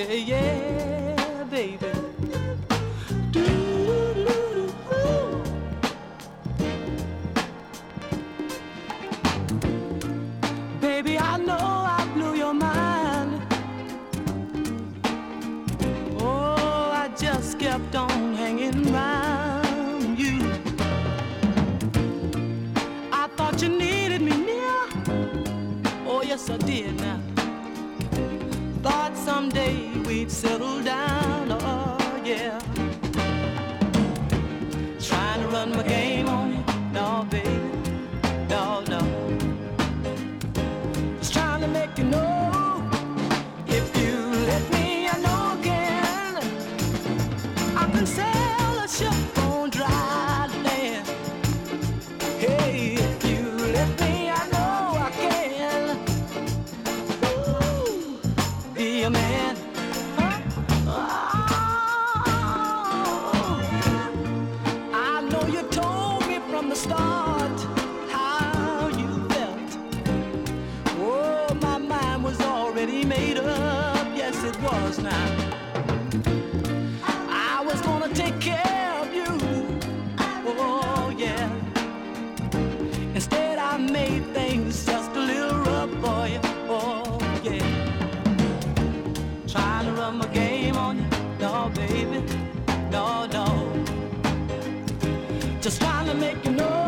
yeah, baby. Baby, I know I blew your mind. Oh, I just kept on hanging round you. I thought you needed me near. Oh, yes, I did now. Thought someday we'd settle down. Oh, yeah. Trying to run my game on you. No, baby. No, no. Just trying to make you know. If you let me, I know again. I can sail a ship on dry land. Hey, if you let me, I know I can. Ooh, be a man. I know you told me from the start how you felt. Oh, my mind was already made up. Yes, it was now. I was gonna take care of you. Oh, yeah. Instead, I made things just a little rough for you. Oh, yeah. Trying to run my game on you. No, baby. No, no. Just trying to make you know.